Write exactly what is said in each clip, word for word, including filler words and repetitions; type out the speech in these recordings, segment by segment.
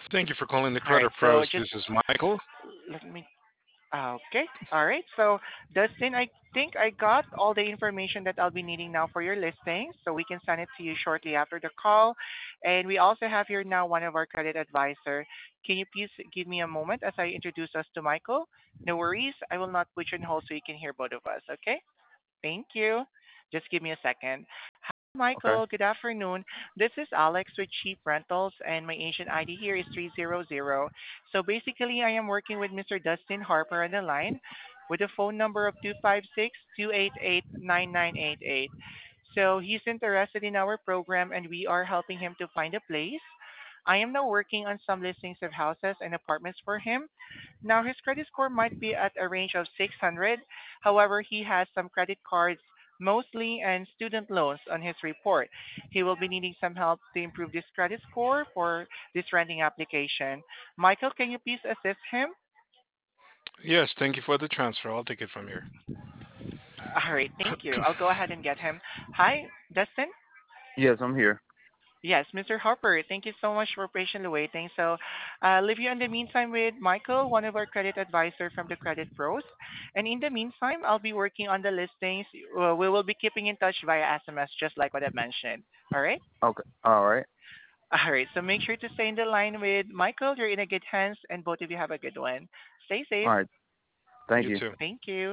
Thank you for calling the All right. Credit So Pros. just This is Michael. let me. Okay. All right. So Dustin, I think I got all the information that I'll be needing now for your listing, so we can send it to you shortly after the call. And we also have here now one of our credit advisor. Can you please give me a moment as I introduce us to Michael? No worries. I will not put you on hold so you can hear both of us. Okay. Thank you. Just give me a second. Hi, Okay. Michael. Good afternoon. This is Alex with Cheap Rentals, and my agent I D here is three hundred. So basically, I am working with Mister Dustin Harper on the line with a phone number of two five six, two eight eight, nine nine eight eight. So he's interested in our program, and we are helping him to find a place. I am now working on some listings of houses and apartments for him. Now, his credit score might be at a range of six hundred. However, he has some credit cards, mostly and student loans on his report. He will be needing some help to improve this credit score for this renting application. Michael, can you please assist him? Yes, thank you for the transfer. I'll take it from here. All right, thank you. I'll go ahead and get him. Hi, Dustin? Yes, I'm here. Yes, Mister Harper, thank you so much for patiently waiting. So, uh, leave you in the meantime with Michael, one of our credit advisor from the Credit Pros. And in the meantime, I'll be working on the listings. Uh, we will be keeping in touch via S M S, just like what I mentioned. All right? Okay. All right. All right. So make sure to stay in the line with Michael. You're in a good hands, and both of you have a good one. Stay safe. All right. Thank You you. too. Thank you.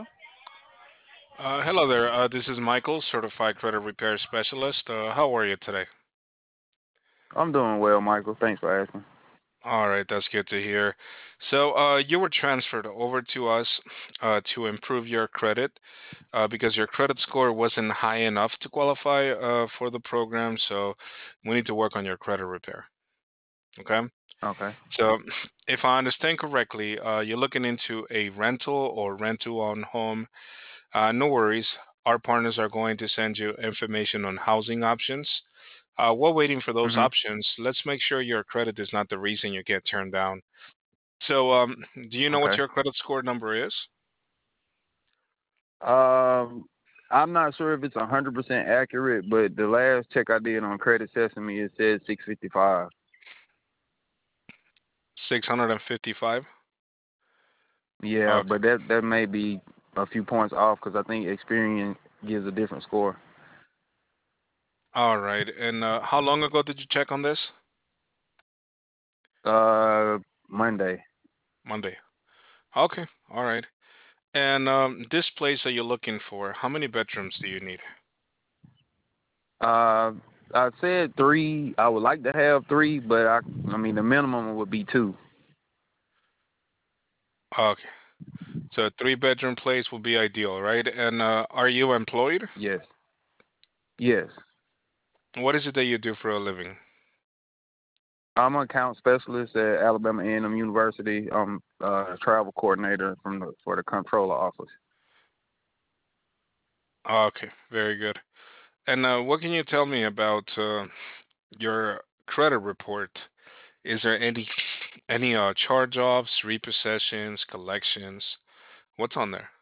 Uh, hello there. Uh, this is Michael, certified credit repair specialist. Uh, how are you today? I'm doing well, Michael. Thanks for asking. All right, that's good to hear. So, uh, you were transferred over to us uh, to improve your credit uh, because your credit score wasn't high enough to qualify uh, for the program. So, we need to work on your credit repair. Okay. Okay. So, if I understand correctly, uh, you're looking into a rental or rental on home. Uh, no worries. Our partners are going to send you information on housing options. Uh, while waiting for those Mhm. options, let's make sure your credit is not the reason you get turned down. So, um, do you know what Okay. your credit score number is? Um, I'm not sure if it's one hundred percent accurate, but the last check I did on Credit Sesame, it said six fifty-five. six hundred fifty-five? Yeah, Okay. but that that may be a few points off because I think Experian gives a different score. All right. And uh, how long ago did you check on this? Uh, Monday. Monday. Okay. All right. And um, this place that you're looking for, how many bedrooms do you need? Uh, I said three. I would like to have three, but I I mean the minimum would be two. Okay. So a three bedroom place will be ideal, right? And uh, are you employed? Yes. Yes. What is it that you do for a living? I'm an account specialist at Alabama A and M University. I'm uh, travel coordinator from the for the controller office. Okay, very good. And uh, what can you tell me about uh, your credit report? Is there any any uh, charge-offs, repossessions, collections? What's on there?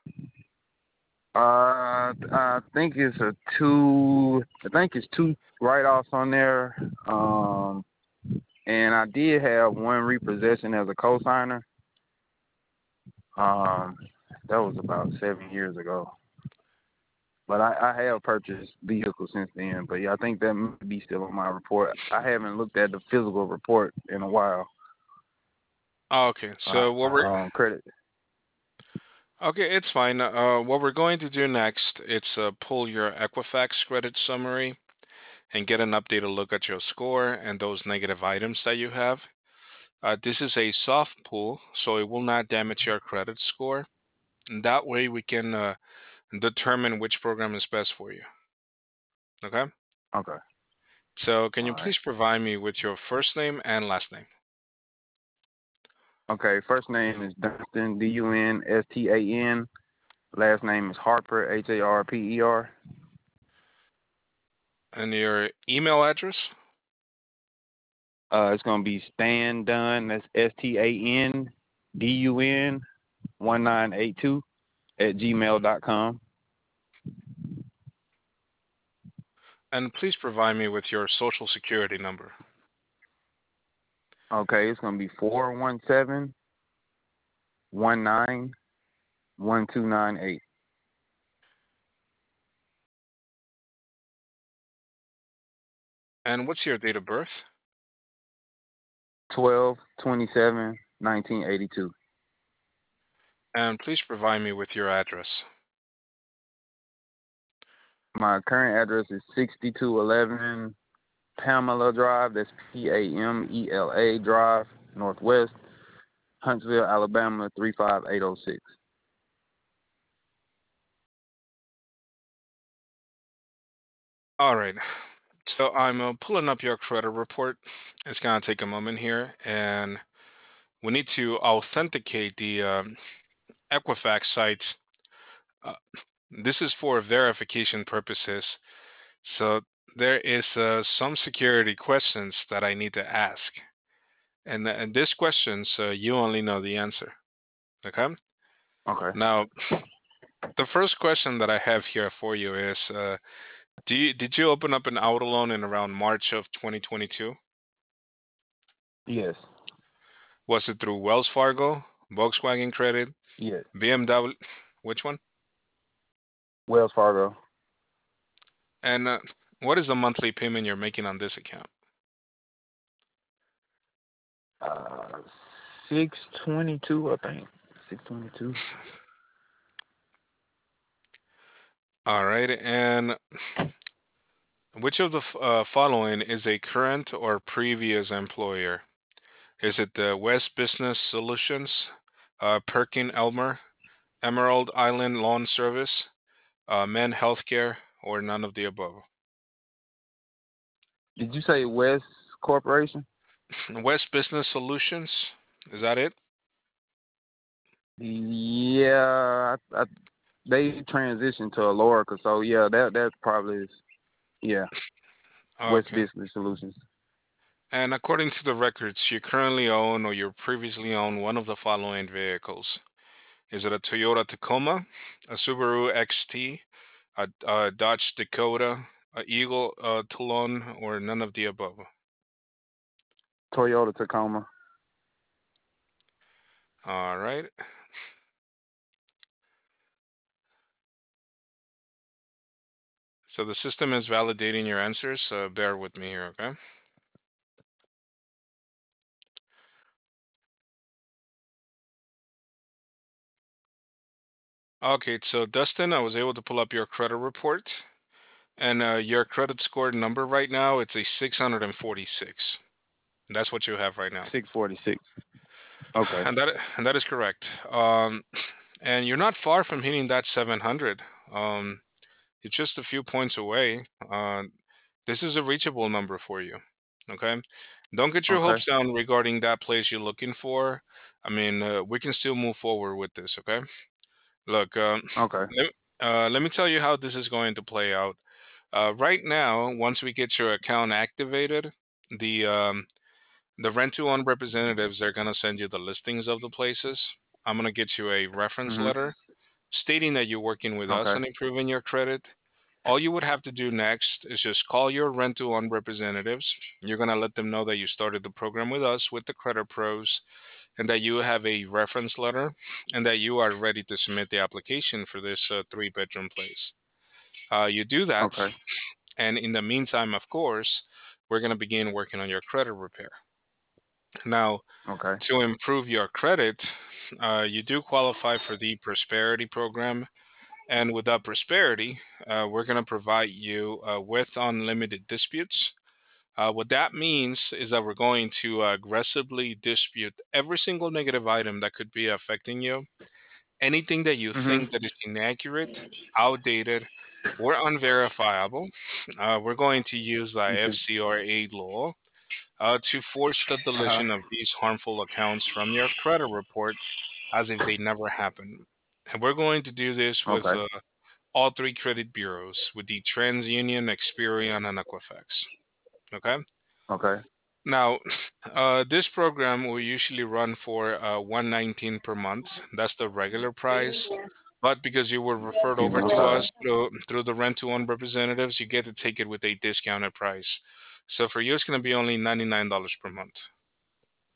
Uh, I think it's a two. I think it's two write-offs on there. Um, and I did have one repossession as a co-signer. Um, that was about seven years ago. But I, I have purchased vehicles since then. But yeah, I think that may be still on my report. I haven't looked at the physical report in a while. Okay, Uh, so what we're um, credit. okay, it's fine. Uh, what we're going to do next, it's uh, pull your Equifax credit summary and get an updated look at your score and those negative items that you have. Uh, this is a soft pull, so it will not damage your credit score. And that way, we can uh, determine which program is best for you. Okay. Okay. So, can All you right. please provide me with your first name and last name? Okay. First name is Dunston. D U N S T A N. Last name is Harper. H A R P E R. And your email address? Uh, it's gonna be Stan Dunn. That's S T A N D U N one nine eight two at gmail dot com. And please provide me with your social security number. Okay, it's gonna be four one seven one nine one two nine eight. And what's your date of birth? Twelve twenty seven nineteen eighty two. And please provide me with your address. My current address is sixty two eleven Pamela Drive. That's P A M E L A Drive, Northwest, Huntsville, Alabama three five eight zero six. All right. So I'm uh, pulling up your credit report. It's gonna take a moment here, and we need to authenticate the um, Equifax site. Uh, this is for verification purposes. So there is uh, some security questions that I need to ask, and and these questions uh, you only know the answer. Okay. Okay. Now, the first question that I have here for you is: uh, Do you did you open up an auto loan in around March of twenty twenty-two? Yes. Was it through Wells Fargo, Volkswagen Credit, Yes. B M W? Which one? Wells Fargo. And uh, what is the monthly payment you're making on this account? Uh, six twenty two, I think. Six twenty two. All right. And which of the f- uh, following is a current or previous employer? Is it the West Business Solutions, uh, Perkin Elmer, Emerald Island Lawn Service, uh, Men Healthcare, or none of the above? Did you say West Corporation? West Business Solutions, is that it? Yeah, I, I, they transitioned to a Lorica, so yeah, that that probably is, yeah, West Okay. Business Solutions. And according to the records, you currently own or you previously owned one of the following vehicles. Is it a Toyota Tacoma, a Subaru X T, a, a Dodge Dakota, a Eagle uh, Talon, or none of the above? Toyota Tacoma. All right. So the system is validating your answers. So bear with me here, okay? Okay, so Dustin, I was able to pull up your credit report, and uh, your credit score number right now it's a six hundred forty-six. That's what you have right now. six forty-six. Okay. And that and that is correct. Um, and you're not far from hitting that seven hundred. Um, it's just a few points away. Uh, this is a reachable number for you. Okay, don't get your Okay. hopes down regarding that place you're looking for. I mean, uh, we can still move forward with this. Okay, look, um, Okay. let, uh, let me tell you how this is going to play out. Uh, right now, once we get your account activated, the um, the rent to own representatives, they're going to send you the listings of the places. I'm going to get you a reference Mhm. letter stating that you're working with us Okay. and improving your credit. All you would have to do next is just call your rent to own representatives. You're going to let them know that you started the program with us with the credit pros and that you have a reference letter and that you are ready to submit the application for this uh, three bedroom place. Uh, you do that, Okay. and in the meantime, of course, we're going to begin working on your credit repair. Now, Okay. to improve your credit, uh, you do qualify for the Prosperity program. And with that Prosperity, uh, we're going to provide you uh, with unlimited disputes. Uh, what that means is that we're going to uh, aggressively dispute every single negative item that could be affecting you. Anything that you Mhm. think that is inaccurate, outdated, or unverifiable, uh, we're going to use the You see. F C R A law uh, to force the Uh huh. deletion of these harmful accounts from your credit report as if they never happened. And we're going to do this with Okay. uh, all three credit bureaus, with the TransUnion, Experian, and Equifax. Okay. Okay. Now, uh, this program will usually run for uh, one nineteen per month. That's the regular price. But because you were referred Excuse me. over I'm to sorry. us through, through the rent to own representatives, you get to take it with a discounted price. So for you, it's going to be only ninety-nine dollars per month.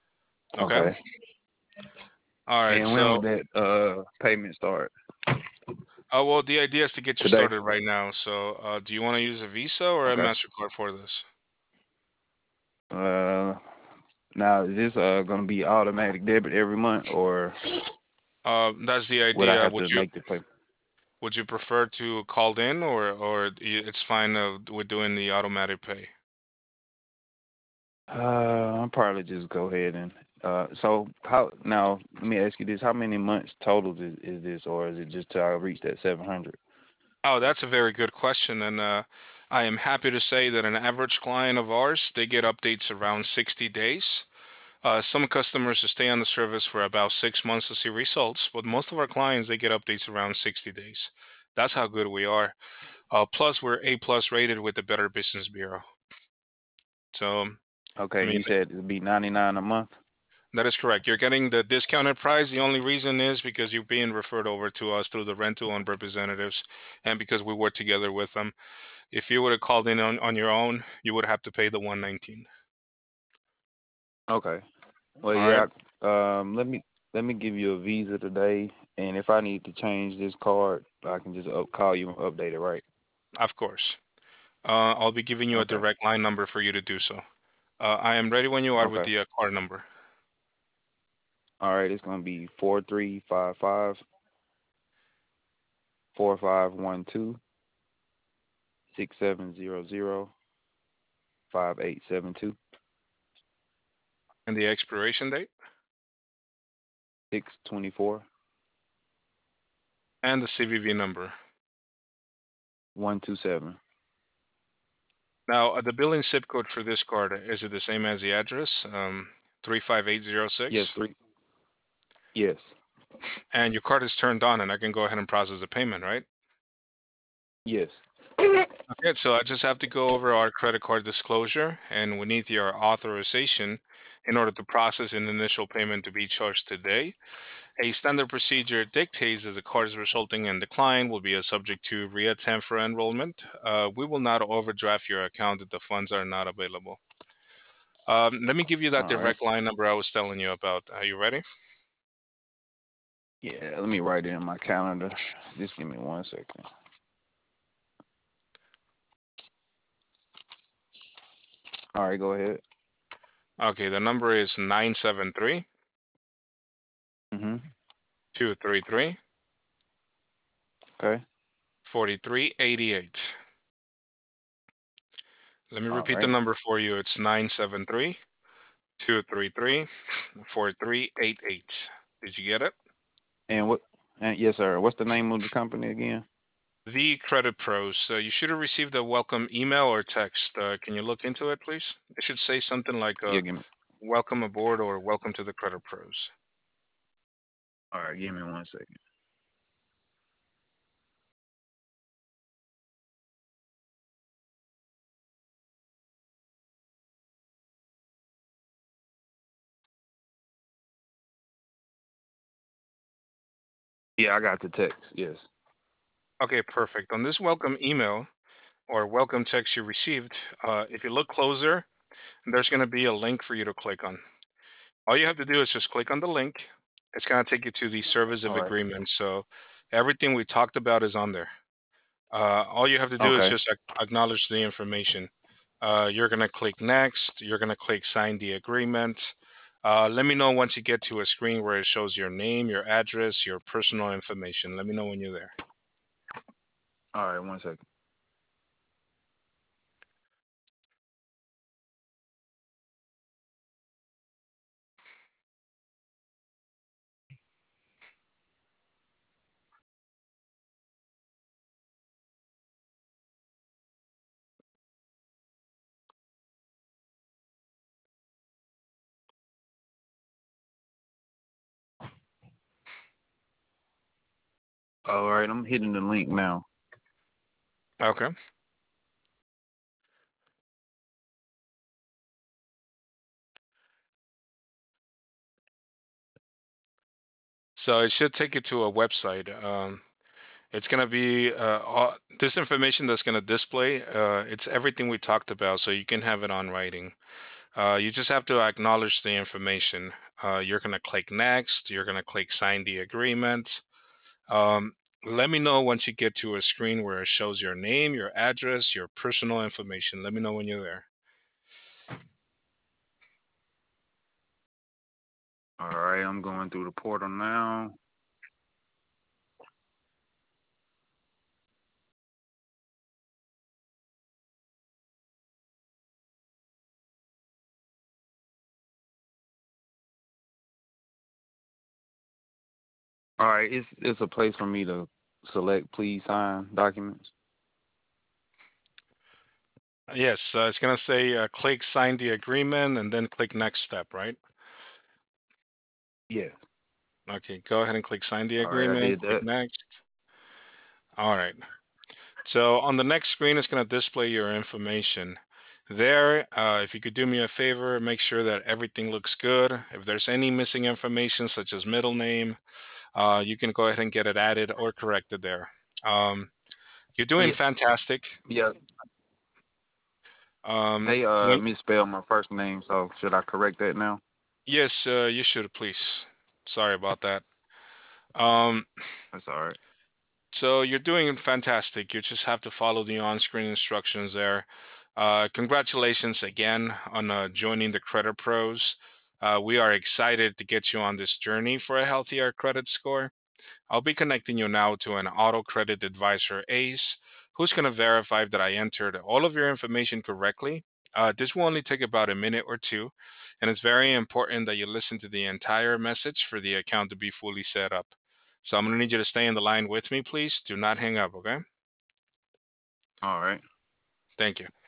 Okay. Okay. All right. And when So, would that uh payment start? uh, well, the idea is to get you Today? started right now. So, uh, do you want to use a Visa or a Okay. Mastercard for this? Uh, now is this uh gonna be automatic debit every month, or Uh, that's the would I idea. have Would to you make the payment? would you prefer to called in, or or y- it's fine uh, with doing the automatic pay? Uh, I'll probably just go ahead and uh. So how now? Let me ask you this: how many months total is, is this, or is it just till I reach that seven hundred? Oh, that's a very good question, and uh, I am happy to say that an average client of ours, they get updates around sixty days. Uh, some customers stay on the service for about six months to see results, but most of our clients, they get updates around sixty days. That's how good we are. Uh, plus, we're A plus rated with the Better Business Bureau. So, I Okay, and mean, you said it'd be ninety nine a month. that is correct. You're getting the discounted price. The only reason is because you're being referred over to us through the rental and representatives, and because we work together with them. If you would have called in on, on your own, you would have to pay the one nineteen. Okay. Well, All right, yeah. Um, let me let me give you a visa today, and if I need to change this card, I can just up, call you and update it, right? of course. Uh, I'll be giving you a Okay. direct line number for you to do so. Uh, I am ready when you are with Okay. the uh, card number. All right. It's gonna be four three five five four five one two six seven zero zero five eight seven two And the expiration date six twenty four and the C V V number. one two seven. Now, uh, the billing zip code for this card, is it the same as the address? Um, Yes, three five eight zero six. three. Yes. And your card is turned on, and I can go ahead and process the payment, right? Yes. Okay, so I just have to go over our credit card disclosure, and we need your authorization in order to process an initial payment to be charged today. A standard procedure dictates that the cards resulting in decline will be a subject to reattempt for enrollment. Uh, we will not overdraft your account if the funds are not available. Um, let me give you that All right. direct line number I was telling you about. Are you ready? Yeah. Let me write it in my calendar. Just give me one second. All right. Go ahead. Okay, the number is nine seven three Mhm. two three three Okay. four three eight eight. Let me All repeat the right. number for you. It's nine seven three two three three four three eight eight. Did you get it? And what? And yes, sir. What's the name of the company again? The Credit Pros. Uh, you should have received a welcome email or text. Uh, can you look into it, please? It should say something like uh, Yeah. Give me. welcome aboard or welcome to the Credit Pros. All right. Give me one second. Yeah, I got the text. Yes. Okay, perfect. On this welcome email or welcome text you received, uh, if you look closer, there's going to be a link for you to click on. All you have to do is just click on the link. It's going to take you to the service of All right. agreement. So everything we talked about is on there. Uh, all you have to do is Okay. just ac- acknowledge the information. Uh, you're going to click next. You're going to click sign the agreement. Uh, let me know once you get to a screen where it shows your name, your address, your personal information. Let me know when you're there. All right. One second. All right. I'm hitting the link now. Okay. So it should take you to a website. Um, it's going to be uh, all, this information that's going to display. Uh, it's everything we talked about, so you can have it on writing. Uh, you just have to acknowledge the information. Uh, you're going to click next. You're going to click sign the agreement. Um, Let me know once you get to a screen where it shows your name, your address, your personal information. Let me know when you're there. All right, I'm going through the portal now. All right, it's it's a place for me to select please sign documents. Yes, uh, it's going to say uh, click sign the agreement and then click next step, right? Yes. Okay, go ahead and click sign the All right, I agreement, did click that. next. All right. So on the next screen, it's going to display your information. There, uh, if you could do me a favor, make sure that everything looks good. If there's any missing information, such as middle name, uh, you can go ahead and get it added or corrected there. Um, you're doing Yeah, fantastic. yeah. Um, They uh when, misspelled my first name, so should I correct that now? yes, uh, you should, please. Sorry about that. Um, That's all right. So you're doing fantastic. You just have to follow the on-screen instructions there. Uh, congratulations again on uh, joining the Credit Pros. Uh, we are excited to get you on this journey for a healthier credit score. I'll be connecting you now to an auto credit advisor, Ace, who's going to verify that I entered all of your information correctly. Uh, this will only take about a minute or two, and it's very important that you listen to the entire message for the account to be fully set up. So I'm going to need you to stay in the line with me, please. Do not hang up, okay? All right. Thank you.